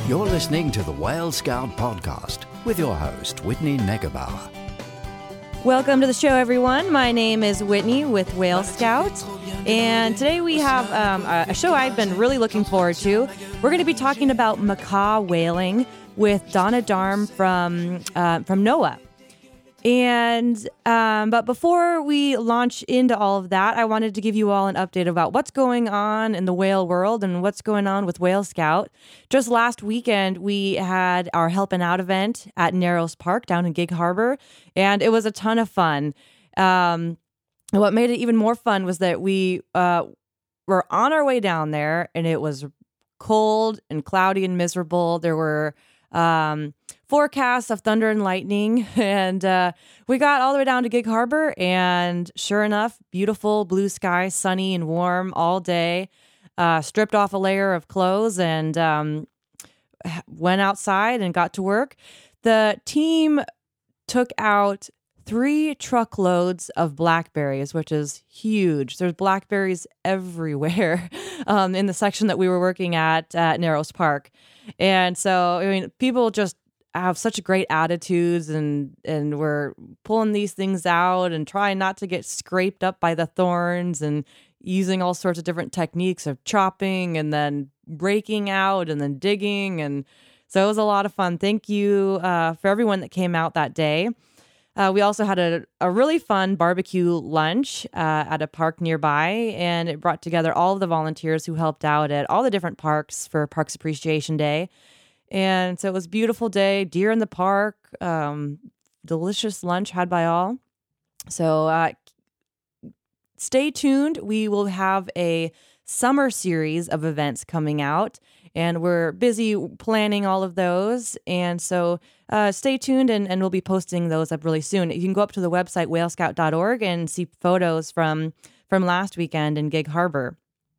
You're listening to the Whale Scout Podcast with your host, Whitney Negebauer. Welcome to the show, everyone. My name is Whitney with Whale Scout, and today we have a show I've been really looking forward to. We're going to be talking about macaw whaling with Donna Darm from NOAA. And but before we launch into all of that, I wanted to give you all an update about what's going on in the whale world and what's going on with Whale Scout. Just last weekend, we had our Helping Out event at Narrows Park down in Gig Harbor, and it was a ton of fun. And what made it even more fun was that we were on our way down there, and it was cold and cloudy and miserable. There were forecasts of thunder and lightning, and we got all the way down to Gig Harbor, and sure enough, beautiful blue sky, sunny and warm all day. Stripped off a layer of clothes and went outside and got to work. The team took out 3 truckloads of blackberries, which is huge. There's blackberries everywhere in the section that we were working at Narrows Park. And so, I mean, people just have such great attitudes and we're pulling these things out and trying not to get scraped up by the thorns and using all sorts of different techniques of chopping and then breaking out and then digging. And so it was a lot of fun. Thank you for everyone that came out that day. We also had a really fun barbecue lunch at a park nearby, and it brought together all of the volunteers who helped out at all the different parks for Parks Appreciation Day. And so it was a beautiful day, deer in the park, delicious lunch had by all. So stay tuned. We will have a summer series of events coming out, and we're busy planning all of those. And so stay tuned, and we'll be posting those up really soon. You can go up to the website, whalescout.org, and see photos from last weekend in Gig Harbor.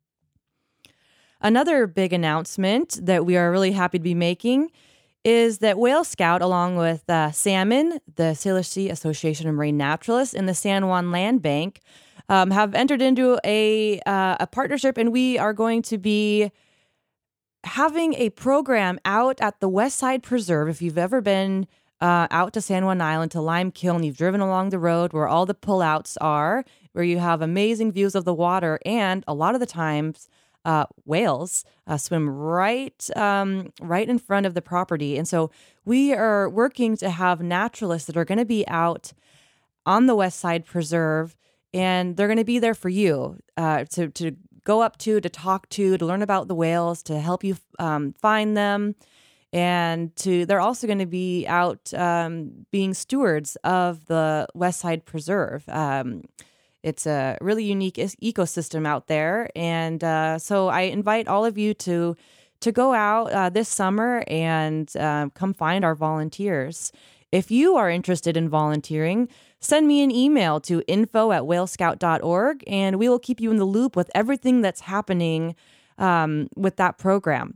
Another big announcement that we are really happy to be making is that Whale Scout, along with Salmon, the Salish Sea Association of Marine Naturalists, and the San Juan Land Bank, have entered into a partnership, and we are going to be having a program out at the Westside Preserve. If you've ever been out to San Juan Island, to Lime Kiln, you've driven along the road where all the pullouts are, where you have amazing views of the water, and a lot of the times whales swim right in front of the property. And so we are working to have naturalists that are going to be out on the Westside Preserve, and they're going to be there for you to go up to talk to learn about the whales, to help you find them. And they're also going to be out being stewards of the Westside Preserve. It's a really unique ecosystem out there. And so I invite all of you to go out this summer and come find our volunteers. If you are interested in volunteering, send me an email to info@whalescout.org, and we will keep you in the loop with everything that's happening with that program.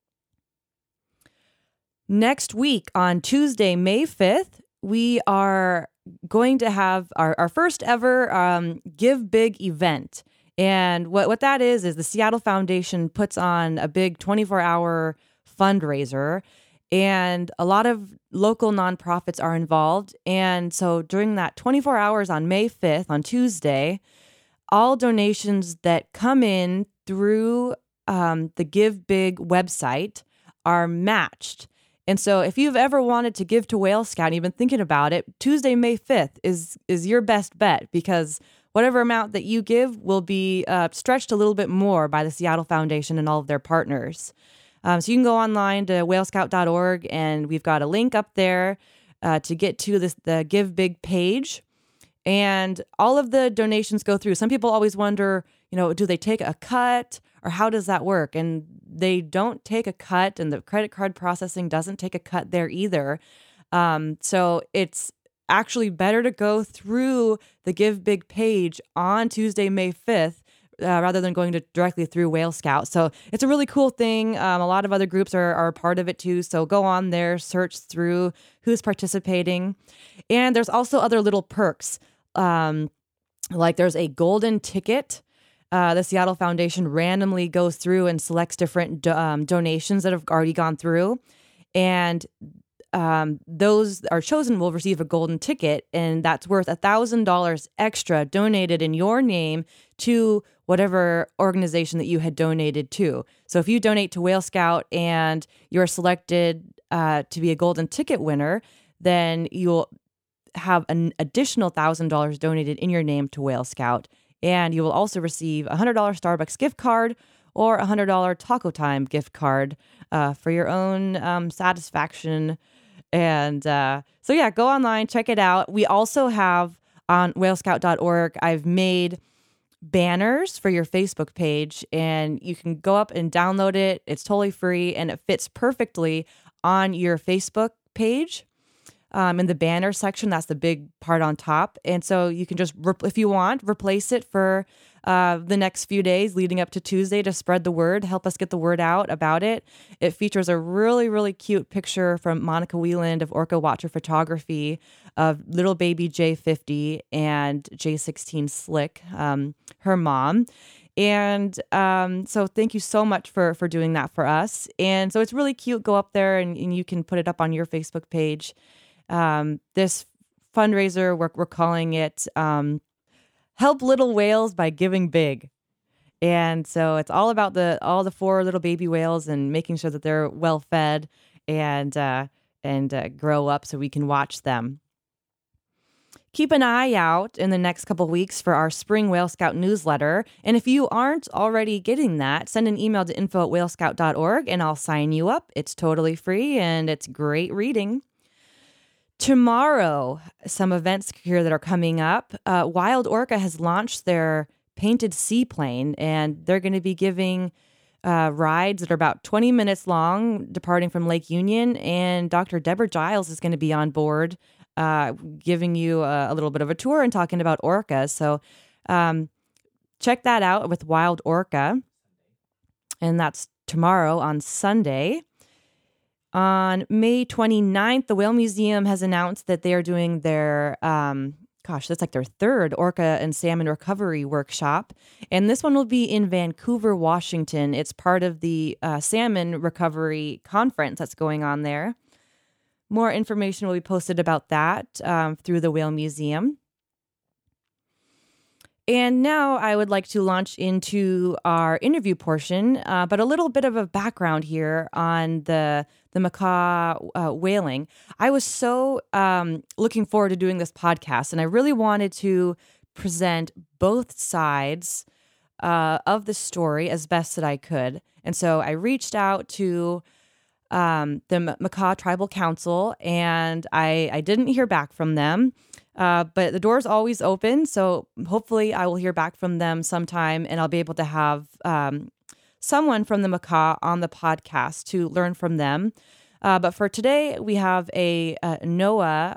Next week on Tuesday, May 5th, we are going to have our first ever Give Big event. And what that is the Seattle Foundation puts on a big 24-hour fundraiser, and a lot of local nonprofits are involved. And so during that 24 hours on May 5th, on Tuesday, all donations that come in through the Give Big website are matched. And so if you've ever wanted to give to Whale Scout and you've been thinking about it, Tuesday, May 5th is your best bet, because whatever amount that you give will be stretched a little bit more by the Seattle Foundation and all of their partners. So you can go online to whalescout.org, and we've got a link up there to get to the Give Big page. And all of the donations go through. Some people always wonder, do they take a cut, or how does that work? And they don't take a cut, and the credit card processing doesn't take a cut there either. So it's actually better to go through the Give Big page on Tuesday, May 5th, rather than going directly through Whale Scout. So it's a really cool thing. A lot of other groups are a part of it too. So go on there, search through who's participating. And there's also other little perks. Like there's a golden ticket the Seattle Foundation randomly goes through and selects different donations that have already gone through. And those are chosen will receive a golden ticket, and that's worth $1,000 extra donated in your name to whatever organization that you had donated to. So if you donate to Whale Scout and you're selected to be a golden ticket winner, then you'll have an additional $1,000 donated in your name to Whale Scout. And you will also receive a $100 Starbucks gift card or a $100 Taco Time gift card for your own satisfaction. And so, yeah, go online, check it out. We also have on whalescout.org, I've made banners for your Facebook page, and you can go up and download it. It's totally free, and it fits perfectly on your Facebook page. In the banner section, that's the big part on top. And so you can just, if you want, replace it for the next few days leading up to Tuesday to spread the word, help us get the word out about it. It features a really, really cute picture from Monica Wieland of Orca Watcher Photography of little baby J50 and J16 Slick, her mom. And so thank you so much for doing that for us. And so it's really cute. Go up there and you can put it up on your Facebook page. This fundraiser, we're calling it Help Little Whales by Giving Big. And so it's all about all the 4 little baby whales and making sure that they're well fed and grow up so we can watch them. Keep an eye out in the next couple weeks for our spring Whale Scout newsletter. And if you aren't already getting that, send an email to info@whalescout.org and I'll sign you up. It's totally free and it's great reading. Tomorrow, some events here that are coming up. Wild Orca has launched their painted seaplane, and they're going to be giving rides that are about 20 minutes long, departing from Lake Union. And Dr. Deborah Giles is going to be on board, giving you a little bit of a tour and talking about orcas. So check that out with Wild Orca. And that's tomorrow on Sunday. On May 29th, the Whale Museum has announced that they are doing their, that's like their 3rd orca and salmon recovery workshop. And this one will be in Vancouver, Washington. It's part of the salmon recovery conference that's going on there. More information will be posted about that through the Whale Museum. And now I would like to launch into our interview portion, but a little bit of a background here on the macaw whaling. I was so looking forward to doing this podcast, and I really wanted to present both sides of the story as best that I could. And so I reached out to the Makah Tribal Council, and I didn't hear back from them. But the door's always open, so hopefully I will hear back from them sometime, and I'll be able to have someone from the Makah on the podcast to learn from them. But for today, we have a NOAA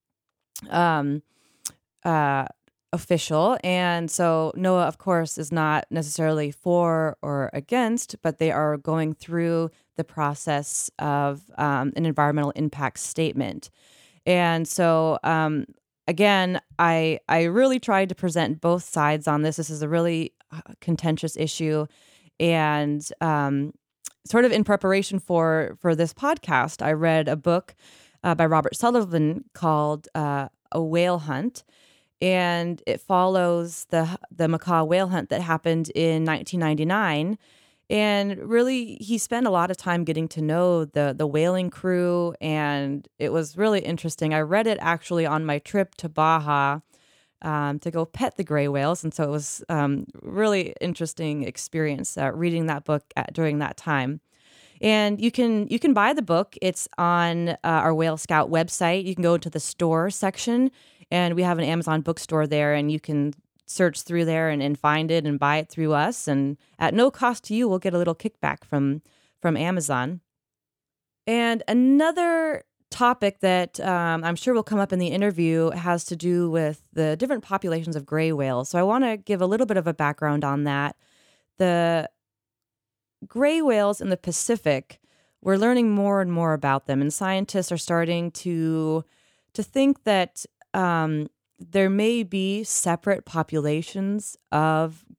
official, and so NOAA, of course, is not necessarily for or against, but they are going through the process of an environmental impact statement. And so again, I really tried to present both sides on this. This is a really contentious issue. And sort of in preparation for this podcast, I read a book by Robert Sullivan called A Whale Hunt. And it follows the Makah whale hunt that happened in 1999. And really, he spent a lot of time getting to know the whaling crew, and it was really interesting. I read it actually on my trip to Baja to go pet the gray whales, and so it was really interesting experience reading that book during that time. And you can buy the book. It's on our Whale Scout website. You can go into the store section, and we have an Amazon bookstore there, and you can search through there and find it and buy it through us. And at no cost to you, we'll get a little kickback from Amazon. And another topic that I'm sure will come up in the interview has to do with the different populations of gray whales. So I want to give a little bit of a background on that. The gray whales in the Pacific, we're learning more and more about them, and scientists are starting to think that there may be separate populations of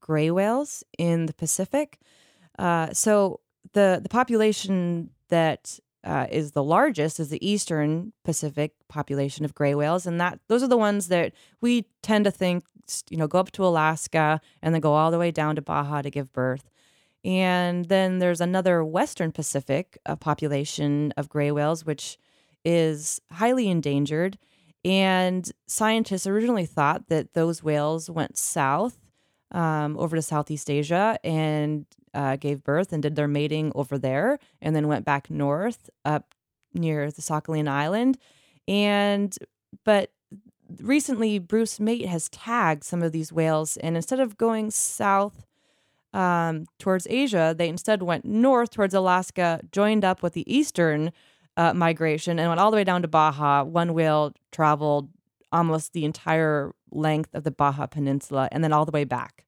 gray whales in the Pacific. So the population that is the largest is the eastern Pacific population of gray whales, and those are the ones that we tend to think, go up to Alaska and then go all the way down to Baja to give birth. And then there's another Western Pacific population of gray whales, which is highly endangered. And scientists originally thought that those whales went south over to Southeast Asia and gave birth and did their mating over there, and then went back north up near the Sakhalin Island. But recently, Bruce Mate has tagged some of these whales, and instead of going south towards Asia, they instead went north towards Alaska, joined up with the eastern migration, and went all the way down to Baja. One whale traveled almost the entire length of the Baja Peninsula and then all the way back.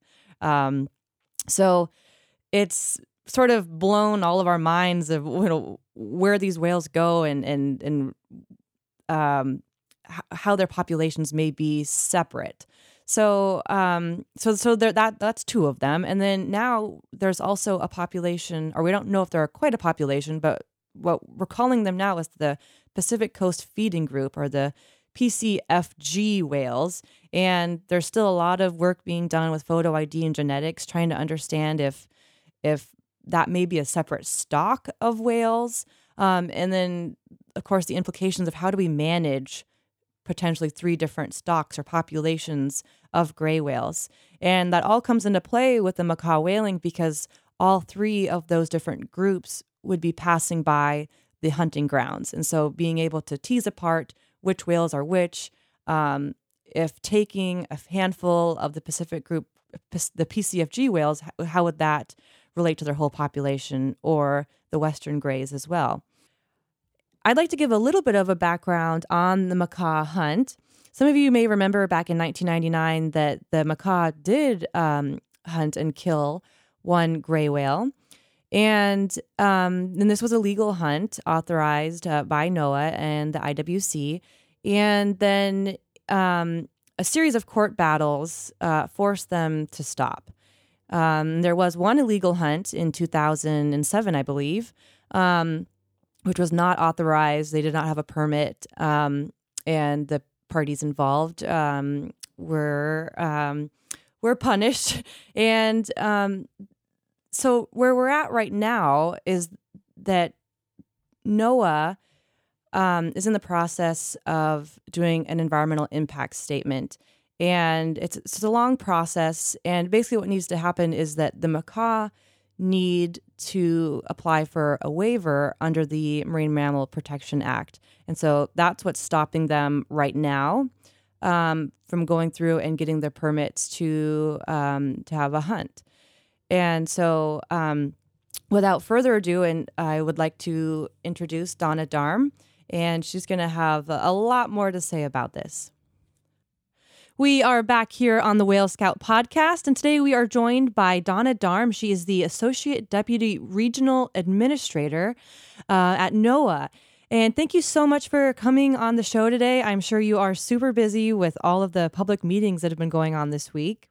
So it's sort of blown all of our minds of where these whales go and how their populations may be separate. So that's two of them, and then now there's also a population, or we don't know if they're quite a population, but what we're calling them now is the Pacific Coast Feeding Group, or the PCFG whales. And there's still a lot of work being done with photo ID and genetics, trying to understand if that may be a separate stock of whales. And then, of course, the implications of how do we manage potentially 3 different stocks or populations of gray whales. And that all comes into play with the macaw whaling, because all 3 of those different groups would be passing by the hunting grounds. And so being able to tease apart which whales are which, if taking a handful of the Pacific group, the PCFG whales, how would that relate to their whole population, or the Western grays as well? I'd like to give a little bit of a background on the macaw hunt. Some of you may remember back in 1999 that the macaw did hunt and kill one gray whale. And this was a legal hunt authorized by NOAA and the IWC. And then a series of court battles forced them to stop. There was one illegal hunt in 2007, I believe, which was not authorized. They did not have a permit, and the parties involved were punished. And so where we're at right now is that NOAA is in the process of doing an environmental impact statement. And it's a long process. And basically what needs to happen is that the macaw need to apply for a waiver under the Marine Mammal Protection Act. And so that's what's stopping them right now from going through and getting their permits to have a hunt. And so without further ado, and I would like to introduce Donna Darm, and she's going to have a lot more to say about this. We are back here on the Whale Scout podcast, and today we are joined by Donna Darm. She is the Associate Deputy Regional Administrator at NOAA. And thank you so much for coming on the show today. I'm sure you are super busy with all of the public meetings that have been going on this week.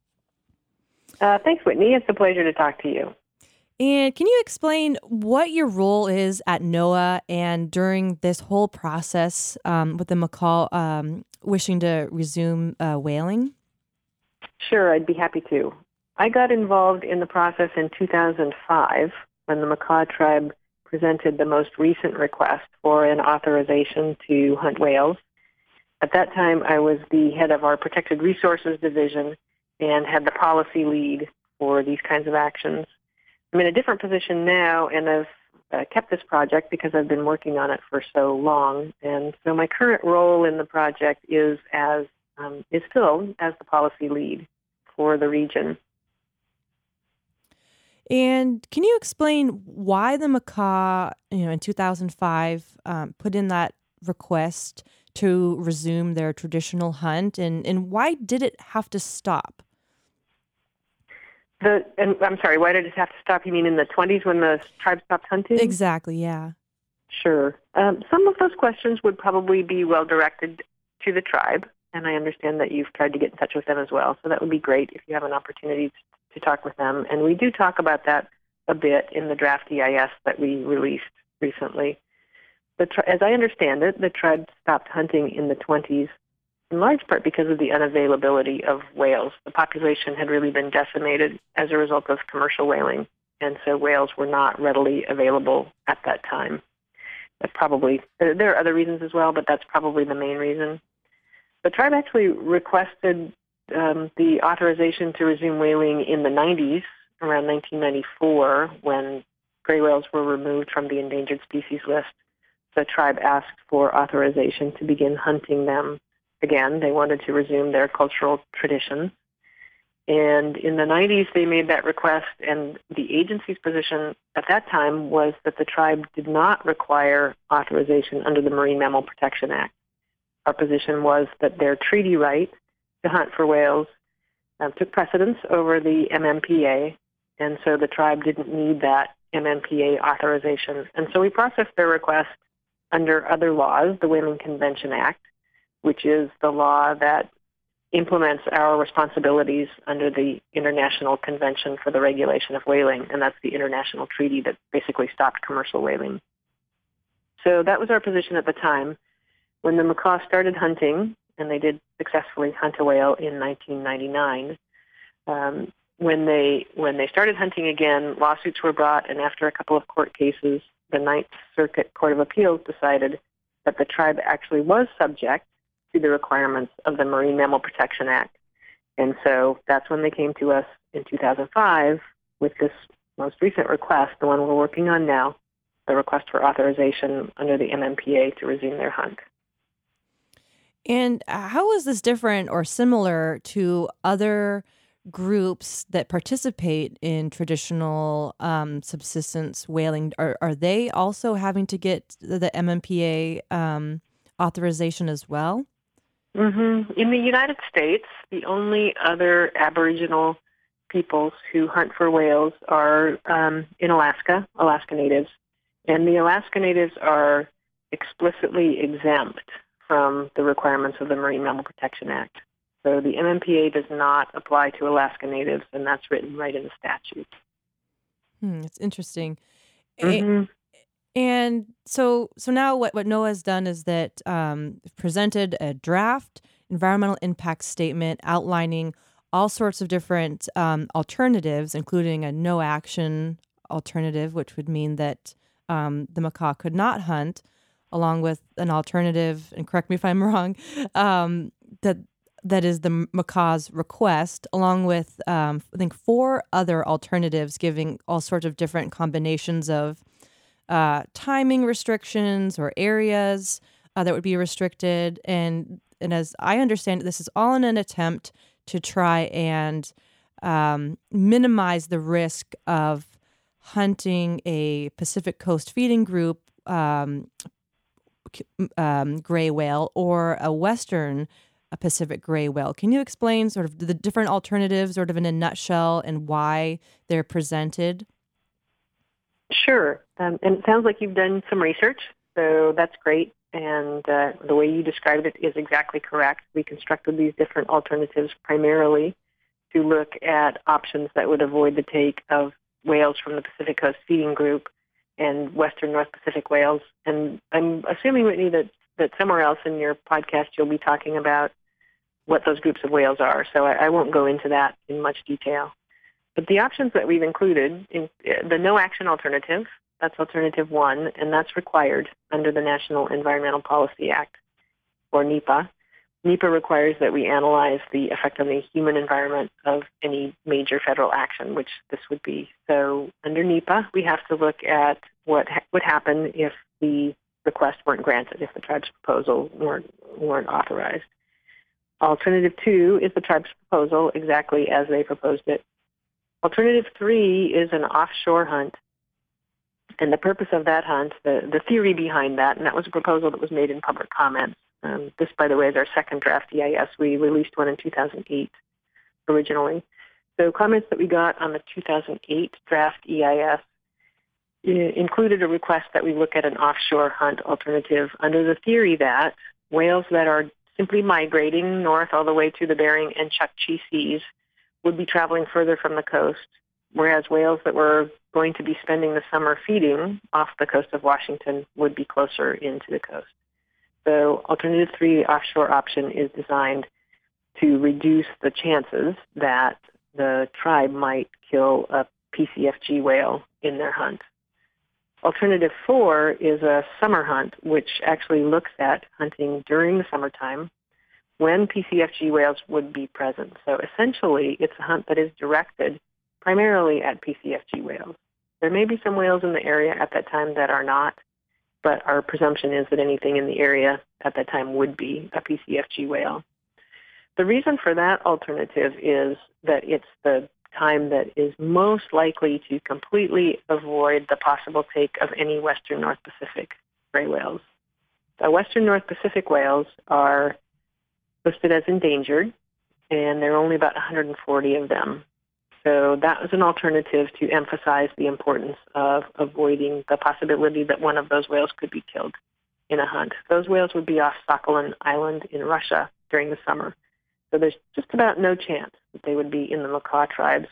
Thanks, Whitney. It's a pleasure to talk to you. And can you explain what your role is at NOAA and during this whole process with the macaw wishing to resume whaling? Sure, I'd be happy to. I got involved in the process in 2005 when the macaw tribe presented the most recent request for an authorization to hunt whales. At that time, I was the head of our Protected Resources Division and had the policy lead for these kinds of actions. I'm in a different position now, and I've kept this project because I've been working on it for so long. And so my current role in the project is still as the policy lead for the region. And can you explain why the macaw, in 2005, put in that request to resume their traditional hunt, and why did it have to stop? I'm sorry, why did it have to stop? You mean in the 20s when the tribe stopped hunting? Exactly, yeah. Sure. Some of those questions would probably be well directed to the tribe. and I understand that you've tried to get in touch with them as well. So that would be great if you have an opportunity to talk with them. And we do talk about that a bit in the draft EIS that we released recently. As I understand it, the tribe stopped hunting in the 20s, in large part because of the unavailability of whales. The population had really been decimated as a result of commercial whaling, and so whales were not readily available at that time. There are other reasons as well, but that's probably the main reason. The tribe actually requested the authorization to resume whaling in the 90s, around 1994, when gray whales were removed from the endangered species list. The tribe asked for authorization to begin hunting them again. They wanted to resume their cultural traditions. And in the 90s, they made that request, and the agency's position at that time was that the tribe did not require authorization under the Marine Mammal Protection Act. Our position was that their treaty right to hunt for whales took precedence over the MMPA, and so the tribe didn't need that MMPA authorization. And so we processed their request under other laws, the Whaling Convention Act, which is the law that implements our responsibilities under the International Convention for the Regulation of Whaling, and that's the international treaty that basically stopped commercial whaling. So that was our position at the time. When the macaw started hunting, and they did successfully hunt a whale in 1999, when they started hunting again, lawsuits were brought, and after a couple of court cases, the Ninth Circuit Court of Appeals decided that the tribe actually was subject to the requirements of the Marine Mammal Protection Act. And so that's when they came to us in 2005 with this most recent request, the one we're working on now, the request for authorization under the MMPA to resume their hunt. And how is this different or similar to other groups that participate in traditional subsistence whaling? Are they also having to get the MMPA authorization as well? Mm-hmm. In the United States, the only other Aboriginal peoples who hunt for whales are in Alaska Natives. And the Alaska Natives are explicitly exempt from the requirements of the Marine Mammal Protection Act. So the MMPA does not apply to Alaska Natives, and that's written right in the statute. It's interesting. Mm-hmm. And so now what NOAA has done is that presented a draft environmental impact statement outlining all sorts of different alternatives, including a no-action alternative, which would mean that the macaw could not hunt, along with an alternative, and correct me if I'm wrong, that is the macaw's request, along with, I think, 4 other alternatives giving all sorts of different combinations of timing restrictions or areas that would be restricted. And as I understand it, this is all in an attempt to try and minimize the risk of hunting a Pacific Coast feeding group gray whale or a Western Pacific gray whale. Can you explain sort of the different alternatives sort of in a nutshell and why they're presented? Sure. And it sounds like you've done some research, so that's great. And the way you described it is exactly correct. We constructed these different alternatives primarily to look at options that would avoid the take of whales from the Pacific Coast feeding group and Western North Pacific whales. And I'm assuming, Whitney, that somewhere else in your podcast you'll be talking about what those groups of whales are. So I won't go into that in much detail. But the options that we've included, in the no-action alternative, that's alternative 1, and that's required under the National Environmental Policy Act, or NEPA. NEPA requires that we analyze the effect on the human environment of any major federal action, which this would be. So under NEPA, we have to look at what would happen if the request weren't granted, if the tribe's proposal weren't authorized. Alternative 2 is the tribe's proposal exactly as they proposed it. Alternative 3 is an offshore hunt. And the purpose of that hunt, the theory behind that, and that was a proposal that was made in public comments. This, by the way, is our second draft EIS. We released one in 2008 originally. So comments that we got on the 2008 draft EIS included a request that we look at an offshore hunt alternative under the theory that whales that are simply migrating north all the way to the Bering and Chukchi Seas would be traveling further from the coast, whereas whales that were going to be spending the summer feeding off the coast of Washington would be closer into the coast. So alternative 3 offshore option is designed to reduce the chances that the tribe might kill a PCFG whale in their hunt. Alternative 4 is a summer hunt, which actually looks at hunting during the summertime when PCFG whales would be present. So essentially, it's a hunt that is directed primarily at PCFG whales. There may be some whales in the area at that time that are not, but our presumption is that anything in the area at that time would be a PCFG whale. The reason for that alternative is that it's the time that is most likely to completely avoid the possible take of any western North Pacific gray whales. The western North Pacific whales are listed as endangered, and there are only about 140 of them. So that was an alternative to emphasize the importance of avoiding the possibility that one of those whales could be killed in a hunt. Those whales would be off Sakhalin Island in Russia during the summer. So there's just about no chance that they would be in the Makah tribe's,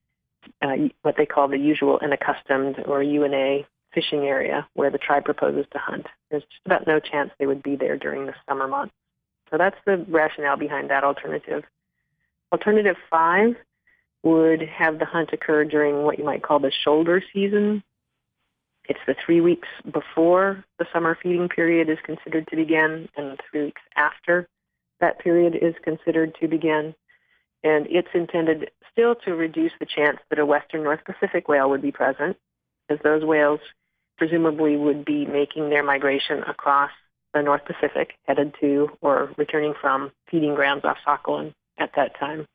what they call the usual and accustomed, or UNA, fishing area where the tribe proposes to hunt. There's just about no chance they would be there during the summer months. So that's the rationale behind that alternative. Alternative 5 would have the hunt occur during what you might call the shoulder season. It's the 3 weeks before the summer feeding period is considered to begin, and the 3 weeks after that period is considered to begin. And it's intended still to reduce the chance that a western North Pacific whale would be present, as those whales presumably would be making their migration across the North Pacific, headed to or returning from feeding grounds off Sakhalin at that time.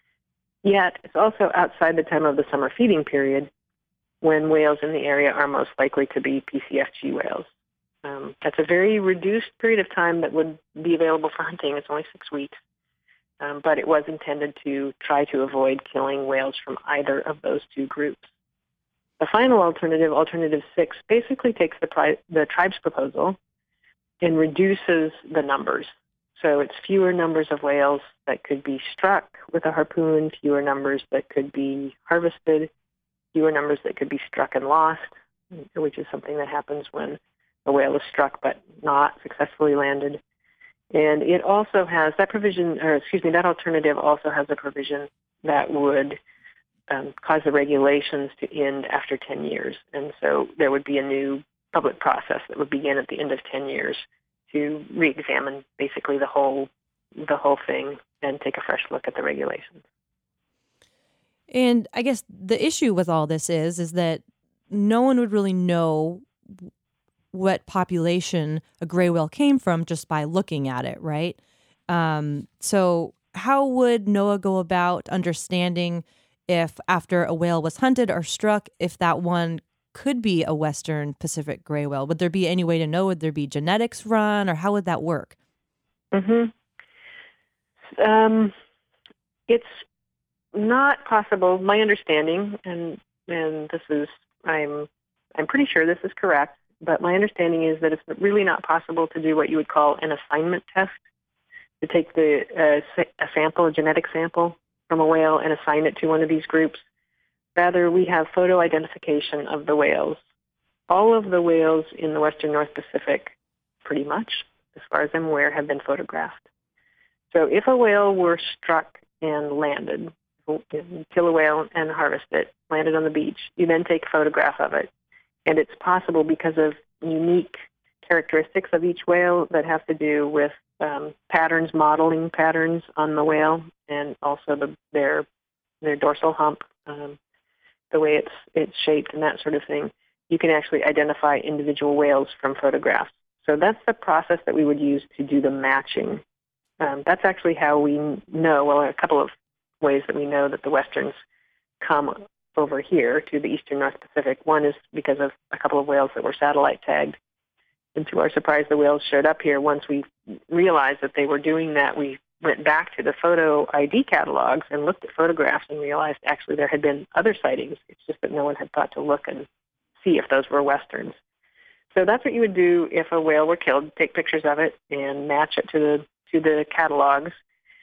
Yet, it's also outside the time of the summer feeding period when whales in the area are most likely to be PCFG whales. That's a very reduced period of time that would be available for hunting. It's only 6 weeks. But it was intended to try to avoid killing whales from either of those two groups. The final alternative, alternative 6, basically takes the tribe's proposal and reduces the numbers. So it's fewer numbers of whales that could be struck with a harpoon, fewer numbers that could be harvested, fewer numbers that could be struck and lost, which is something that happens when a whale is struck but not successfully landed. And it also has that alternative also has a provision that would cause the regulations to end after 10 years. And so there would be a new public process that would begin at the end of 10 years to re-examine basically the whole thing and take a fresh look at the regulations. And I guess the issue with all this is that no one would really know what population a gray whale came from just by looking at it, right? So how would NOAA go about understanding if after a whale was hunted or struck, if that one could be a Western Pacific gray whale? Would there be any way to know? Would there be genetics run, or how would that work? Mm-hmm. It's not possible. My understanding, and this is, I'm pretty sure this is correct, but my understanding is that it's really not possible to do what you would call an assignment test, to take a genetic sample from a whale and assign it to one of these groups. Rather, we have photo identification of the whales. All of the whales in the western North Pacific, pretty much, as far as I'm aware, have been photographed. So if a whale were struck and landed, you kill a whale and harvest it, landed on the beach, you then take a photograph of it. And it's possible because of unique characteristics of each whale that have to do with patterns, modeling patterns on the whale, and also their dorsal hump, the way it's shaped and that sort of thing. You can actually identify individual whales from photographs. So that's the process that we would use to do the matching. That's actually how we know, well, a couple of ways that we know that the Westerns come over here to the eastern North Pacific. One is because of a couple of whales that were satellite tagged. And to our surprise, the whales showed up here. Once we realized that they were doing that, we went back to the photo ID catalogs and looked at photographs and realized actually there had been other sightings. It's just that no one had thought to look and see if those were Westerns. So that's what you would do if a whale were killed, take pictures of it and match it to to the catalogs.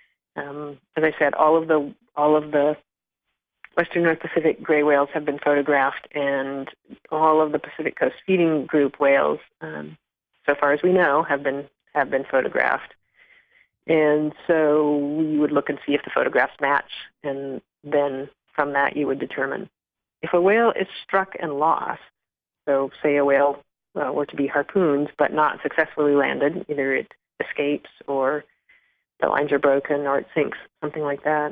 As I said, all of the Western North Pacific gray whales have been photographed, and all of the Pacific Coast Feeding Group whales, so far as we know, have been photographed. And so we would look and see if the photographs match, and then from that you would determine if a whale is struck and lost. So say a whale were to be harpooned but not successfully landed, either it escapes or the lines are broken or it sinks, something like that.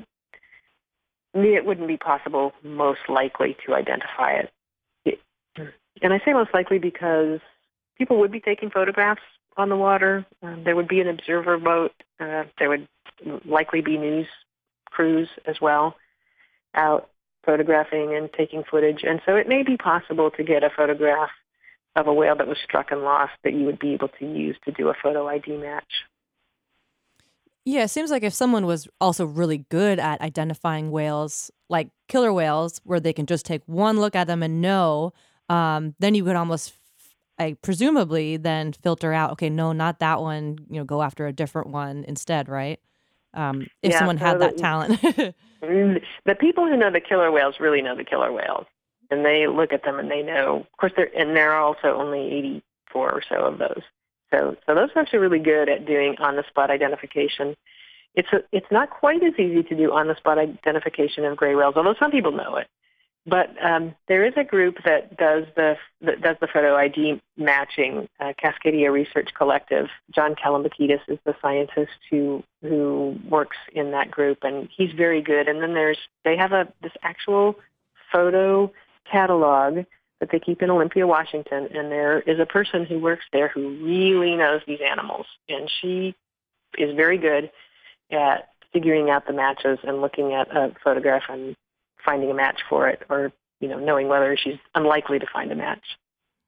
It wouldn't be possible, most likely, to identify it. And I say most likely because people would be taking photographs on the water. There would be an observer boat. There would likely be news crews as well out photographing and taking footage. And so it may be possible to get a photograph of a whale that was struck and lost that you would be able to use to do a photo ID match. Yeah, it seems like if someone was also really good at identifying whales, like killer whales, where they can just take one look at them and know, then you could almost, presumably, then filter out, okay, no, not that one, go after a different one instead, right? If someone had that talent. The people who know the killer whales really know the killer whales, and they look at them and they know. Of course, there are also only 84 or so of those. So those folks are really good at doing on-the-spot identification. It's not quite as easy to do on-the-spot identification of gray whales, although some people know it. But there is a group that does the photo ID matching, Cascadia Research Collective. John Kalambakidis is the scientist who works in that group, and he's very good. And then they have this actual photo catalog that they keep in Olympia, Washington, and there is a person who works there who really knows these animals, and she is very good at figuring out the matches and looking at a photograph and finding a match for it, or knowing whether she's unlikely to find a match.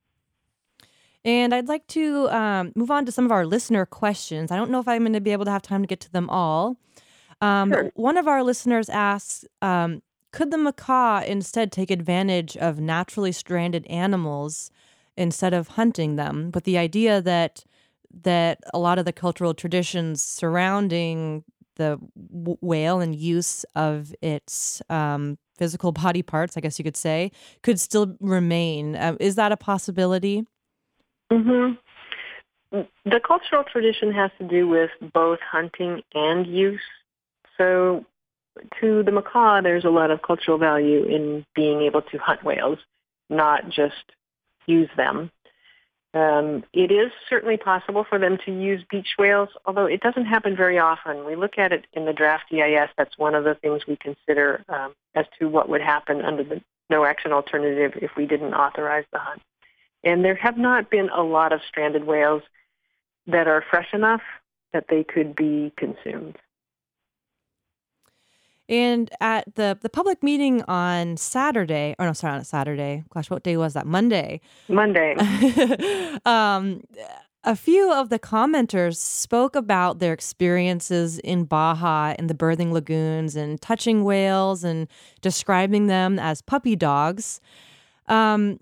And I'd like to move on to some of our listener questions. I don't know if I'm going to be able to have time to get to them all. Sure. One of our listeners asks, could the macaw instead take advantage of naturally stranded animals instead of hunting them, with the idea that a lot of the cultural traditions surrounding the whale and use of its physical body parts, I guess you could say, could still remain? Is that a possibility? Mm-hmm. The cultural tradition has to do with both hunting and use. So to the macaw, there's a lot of cultural value in being able to hunt whales, not just use them. It is certainly possible for them to use beach whales, although it doesn't happen very often. We look at it in the draft EIS. That's one of the things we consider as to what would happen under the no-action alternative if we didn't authorize the hunt. And there have not been a lot of stranded whales that are fresh enough that they could be consumed. And at the public meeting on Saturday, or no, sorry, not Saturday. Gosh, what day was that? Monday. A few of the commenters spoke about their experiences in Baja and the birthing lagoons and touching whales and describing them as puppy dogs. And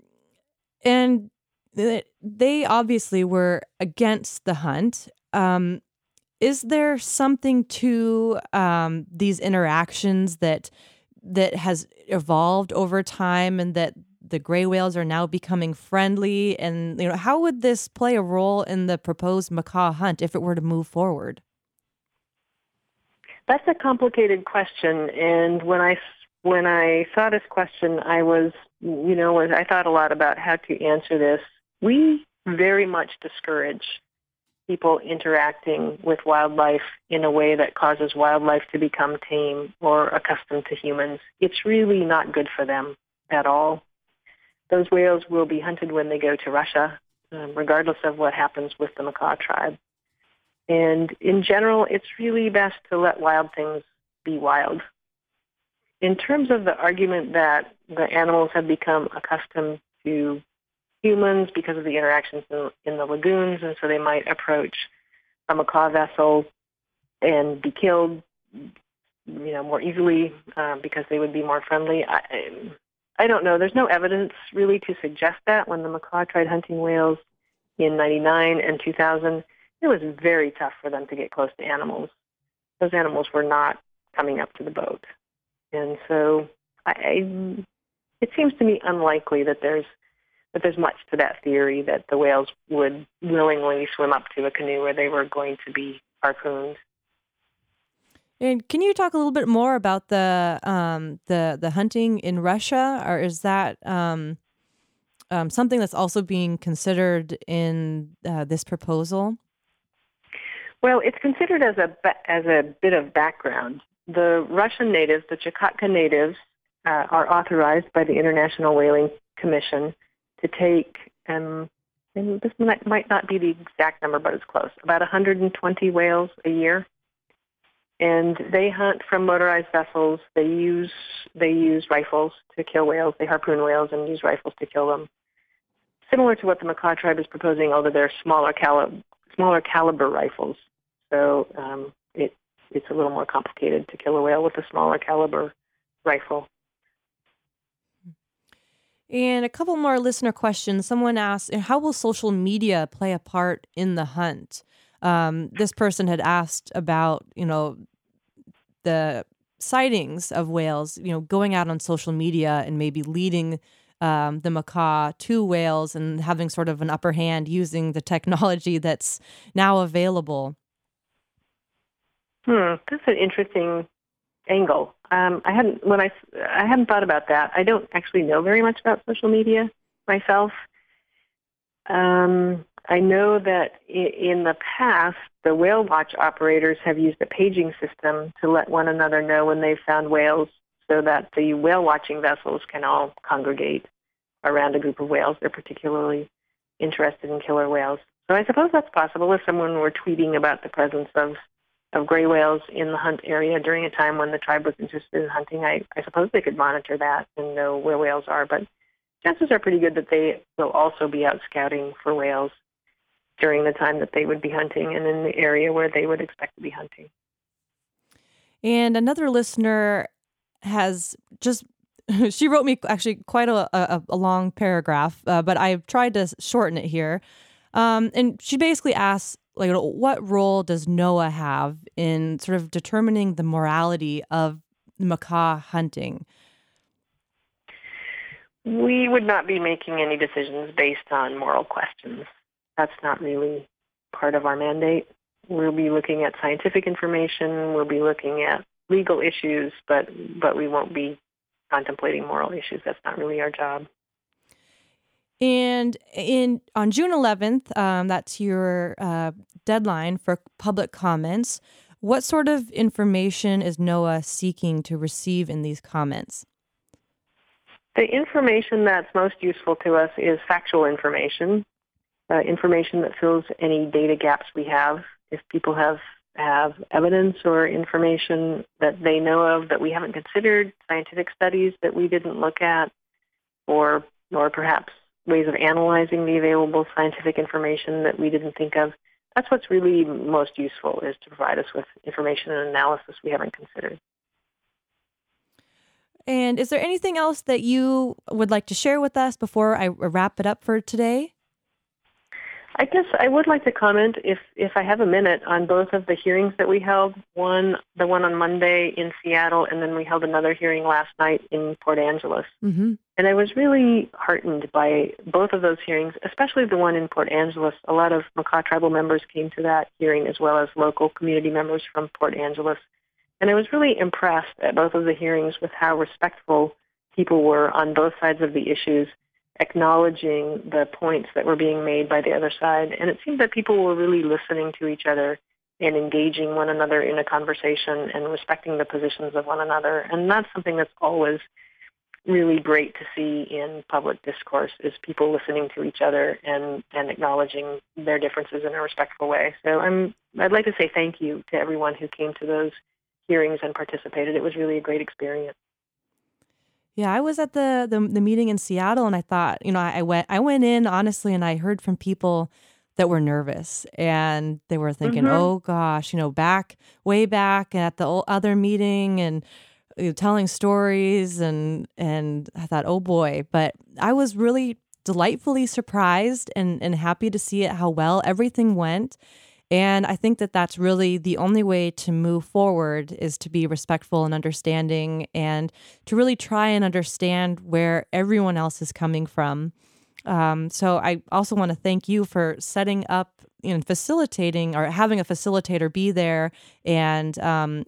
they obviously were against the hunt. Is there something to these interactions that has evolved over time, and that the gray whales are now becoming friendly? And how would this play a role in the proposed macaw hunt if it were to move forward? That's a complicated question, and when I saw this question, I thought a lot about how to answer this. We very much discourage people interacting with wildlife in a way that causes wildlife to become tame or accustomed to humans. It's really not good for them at all. Those whales will be hunted when they go to Russia, regardless of what happens with the macaw tribe. And in general, it's really best to let wild things be wild. In terms of the argument that the animals have become accustomed to humans because of the interactions in the lagoons, and so they might approach a macaw vessel and be killed, more easily because they would be more friendly. I don't know. There's no evidence really to suggest that. When the macaw tried hunting whales in 1999 and 2000, it was very tough for them to get close to animals. Those animals were not coming up to the boat. And so it seems to me unlikely that there's much to that theory that the whales would willingly swim up to a canoe where they were going to be harpooned. And can you talk a little bit more about the hunting in Russia, or is that something that's also being considered in this proposal? Well, it's considered as a bit of background. The Russian natives, the Chukotka natives, are authorized by the International Whaling Commission to take, and this might not be the exact number, but it's close, about 120 whales a year. And they hunt from motorized vessels. They use rifles to kill whales. They harpoon whales and use rifles to kill them. Similar to what the Makah tribe is proposing, although they're smaller caliber rifles. So it's a little more complicated to kill a whale with a smaller caliber rifle. And a couple more listener questions. Someone asked, how will social media play a part in the hunt? This person had asked about, the sightings of whales, going out on social media and maybe leading the Makah to whales and having sort of an upper hand using the technology that's now available. That's an interesting angle. I hadn't thought about that. I don't actually know very much about social media myself. I know that in the past, the whale watch operators have used a paging system to let one another know when they've found whales so that the whale watching vessels can all congregate around a group of whales they're particularly interested in killer whales. So I suppose that's possible if someone were tweeting about the presence of gray whales in the hunt area during a time when the tribe was interested in hunting. I suppose they could monitor that and know where whales are, but chances are pretty good that they will also be out scouting for whales during the time that they would be hunting and in the area where they would expect to be hunting. And another listener has she wrote me actually quite a long paragraph, but I've tried to shorten it here. And she basically asks, what role does NOAA have in sort of determining the morality of Makah hunting? We would not be making any decisions based on moral questions. That's not really part of our mandate. We'll be looking at scientific information. We'll be looking at legal issues, but we won't be contemplating moral issues. That's not really our job. And on June 11th, that's your deadline for public comments. What sort of information is NOAA seeking to receive in these comments? The information that's most useful to us is factual information. Information that fills any data gaps we have. If people have evidence or information that they know of that we haven't considered, scientific studies that we didn't look at, or perhaps ways of analyzing the available scientific information that we didn't think of, that's what's really most useful, is to provide us with information and analysis we haven't considered. And is there anything else that you would like to share with us before I wrap it up for today? I guess I would like to comment, if I have a minute, on both of the hearings that we held. The one on Monday in Seattle, and then we held another hearing last night in Port Angeles. Mm-hmm. And I was really heartened by both of those hearings, especially the one in Port Angeles. A lot of Makah tribal members came to that hearing, as well as local community members from Port Angeles. And I was really impressed at both of the hearings with how respectful people were on both sides of the issues, acknowledging the points that were being made by the other side. And it seemed that people were really listening to each other and engaging one another in a conversation and respecting the positions of one another. And that's something that's always really great to see in public discourse, is people listening to each other and acknowledging their differences in a respectful way. So I'd like to say thank you to everyone who came to those hearings and participated. It was really a great experience. Yeah, I was at the meeting in Seattle, and I thought, I went in honestly, and I heard from people that were nervous, and they were thinking, oh gosh, way back at the other meeting, and telling stories, and I thought, oh boy. But I was really delightfully surprised and happy to see how well everything went. And I think that that's really the only way to move forward, is to be respectful and understanding, and to really try and understand where everyone else is coming from. So I also want to thank you for setting up and facilitating, or having a facilitator be there, and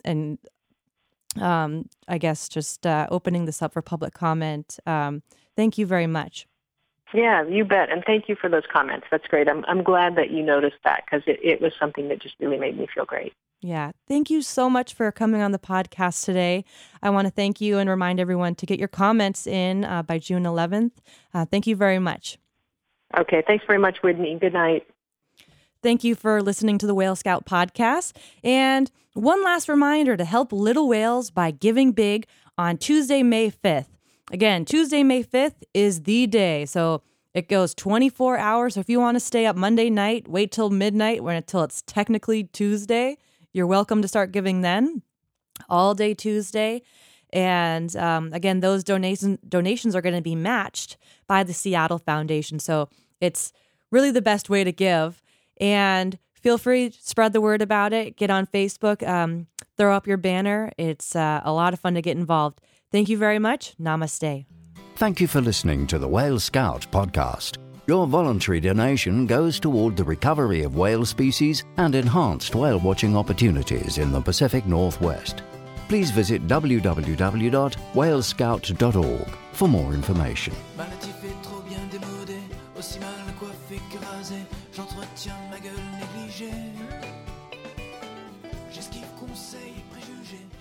I guess just opening this up for public comment. Thank you very much. Yeah, you bet. And thank you for those comments. That's great. I'm glad that you noticed that, because it was something that just really made me feel great. Yeah. Thank you so much for coming on the podcast today. I want to thank you and remind everyone to get your comments in by June 11th. Thank you very much. Okay. Thanks very much, Whitney. Good night. Thank you for listening to the Whale Scout podcast. And one last reminder to help little whales by giving big on Tuesday, May 5th. Again, Tuesday, May 5th is the day. So it goes 24 hours. So if you want to stay up Monday night, wait till midnight until it's technically Tuesday. You're welcome to start giving then. All day Tuesday. And again, those donations are going to be matched by the Seattle Foundation. So it's really the best way to give. And feel free to spread the word about it. Get on Facebook. Throw up your banner. It's a lot of fun to get involved. Thank you very much. Namaste. Thank you for listening to the Whale Scout podcast. Your voluntary donation goes toward the recovery of whale species and enhanced whale watching opportunities in the Pacific Northwest. Please visit www.whalescout.org for more information. J'entretiens ma gueule négligée. J'esquive conseils et préjugés.